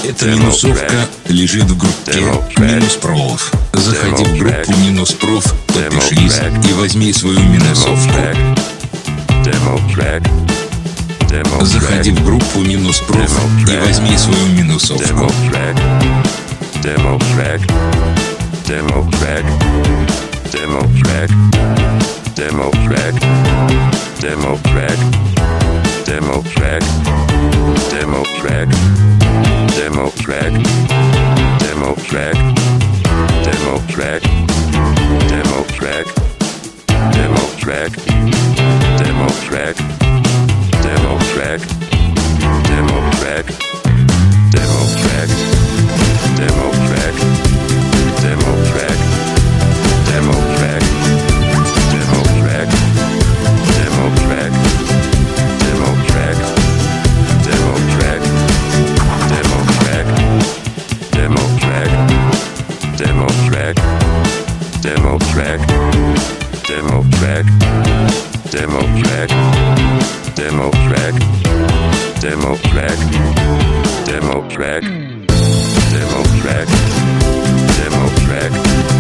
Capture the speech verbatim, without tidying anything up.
Эта минусовка лежит в группе «Минус проф». Заходи в группу «Минус проф», подпишись и возьми свою минусовку. Заходи в группу «Минус проф» и возьми свою минусовку. Demo track, demo track, demo track, demo track, demo track, demo track, demo track, demo track, demo track, demo track, demo track, demo track, demo track, demo track, demo track, demo track. Demo track, demo track, demo track, demo track, demo track, demo track, demo track, demo track, demo track, demo track, demo track, demo track, demo track, demo track, demo track, demo track. Demo track, demo track.